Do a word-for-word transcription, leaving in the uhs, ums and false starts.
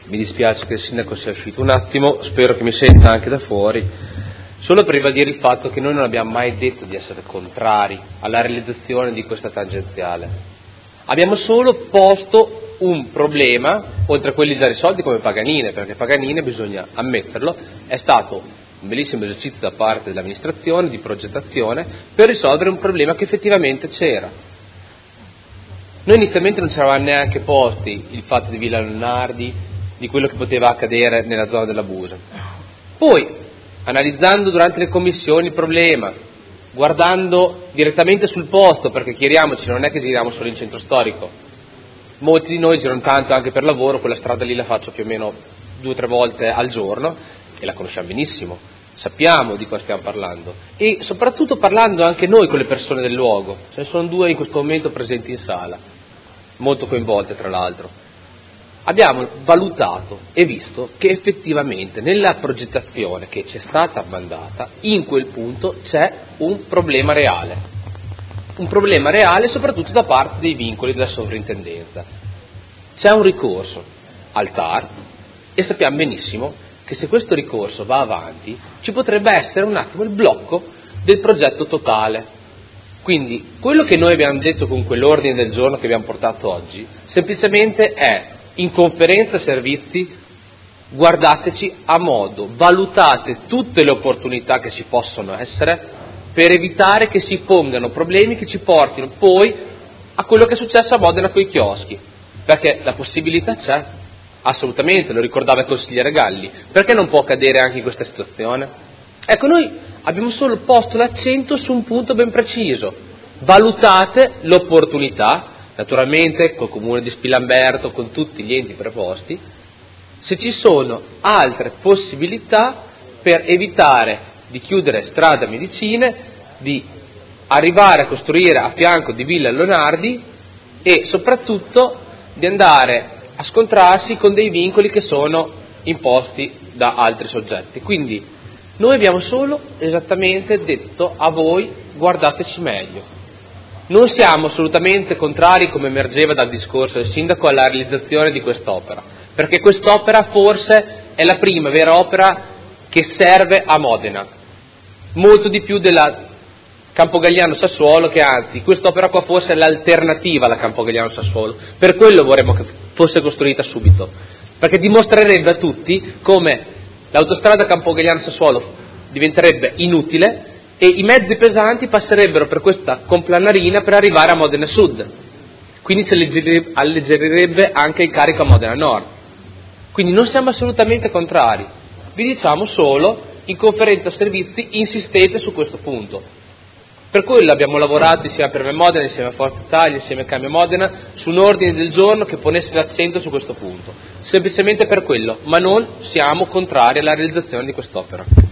Mi dispiace che il sindaco sia uscito un attimo, spero che mi senta anche da fuori, solo per ribadire il fatto che noi non abbiamo mai detto di essere contrari alla realizzazione di questa tangenziale. Abbiamo solo posto un problema, oltre a quelli già risolti come Paganine, perché Paganine, bisogna ammetterlo, è stato un bellissimo esercizio da parte dell'amministrazione, di progettazione, per risolvere un problema che effettivamente c'era. Noi inizialmente non ci eravamo neanche posti il fatto di Villa Leonardi, di quello che poteva accadere nella zona dell'abuso. Poi, analizzando durante le commissioni il problema, guardando direttamente sul posto, perché chiariamoci, non è che giriamo solo in centro storico, molti di noi girano tanto anche per lavoro, quella strada lì la faccio più o meno due o tre volte al giorno e la conosciamo benissimo, sappiamo di cosa stiamo parlando e soprattutto parlando anche noi con le persone del luogo, ce ne sono due in questo momento presenti in sala, molto coinvolte tra l'altro. Abbiamo valutato e visto che effettivamente nella progettazione che ci è stata mandata, in quel punto c'è un problema reale. Un problema reale soprattutto da parte dei vincoli della sovrintendenza. C'è un ricorso al T A R e sappiamo benissimo che se questo ricorso va avanti ci potrebbe essere un attimo il blocco del progetto totale. Quindi quello che noi abbiamo detto con quell'ordine del giorno che abbiamo portato oggi semplicemente è: in conferenza servizi guardateci a modo, valutate tutte le opportunità che ci possono essere per evitare che si pongano problemi che ci portino poi a quello che è successo a Modena con i chioschi, perché la possibilità c'è, assolutamente, lo ricordava il consigliere Galli, perché non può accadere anche in questa situazione? Ecco, noi abbiamo solo posto l'accento su un punto ben preciso: valutate l'opportunità, naturalmente col comune di Spillamberto, con tutti gli enti preposti, se ci sono altre possibilità per evitare di chiudere strada Medicine, di arrivare a costruire a fianco di Villa Leonardi e soprattutto di andare a scontrarsi con dei vincoli che sono imposti da altri soggetti. Quindi noi abbiamo solo esattamente detto a voi: guardateci meglio. Non siamo assolutamente contrari, come emergeva dal discorso del sindaco, alla realizzazione di quest'opera, perché quest'opera forse è la prima vera opera che serve a Modena, molto di più della Campogalliano-Sassuolo, che anzi quest'opera qua forse è l'alternativa alla Campogalliano-Sassuolo, per quello vorremmo che fosse costruita subito, perché dimostrerebbe a tutti come l'autostrada Campogalliano-Sassuolo diventerebbe inutile e i mezzi pesanti passerebbero per questa complanarina per arrivare a Modena Sud, quindi si alleggerirebbe anche il carico a Modena Nord. Quindi non siamo assolutamente contrari, vi diciamo solo: in conferenza servizi insistete su questo punto. Per quello abbiamo lavorato insieme a Per Me Modena, insieme a Forza Italia, insieme a Cambia Modena, su un ordine del giorno che ponesse l'accento su questo punto, semplicemente per quello, ma non siamo contrari alla realizzazione di quest'opera.